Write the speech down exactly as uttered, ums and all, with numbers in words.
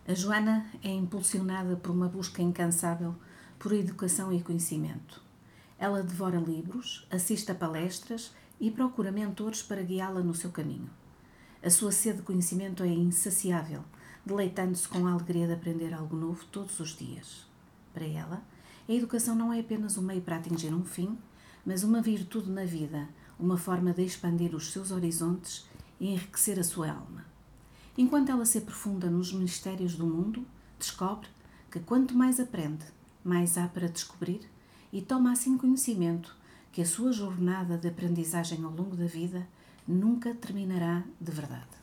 A Joana é impulsionada por uma busca incansável por educação e conhecimento. Ela devora livros, assiste a palestras e procura mentores para guiá-la no seu caminho. A sua sede de conhecimento é insaciável, deleitando-se com a alegria de aprender algo novo todos os dias. Para ela, a educação não é apenas um meio para atingir um fim, mas uma virtude na vida, uma forma de expandir os seus horizontes e enriquecer a sua alma. Enquanto ela se aprofunda nos mistérios do mundo, descobre que quanto mais aprende, mais há para descobrir e toma assim conhecimento que a sua jornada de aprendizagem ao longo da vida nunca terminará de verdade.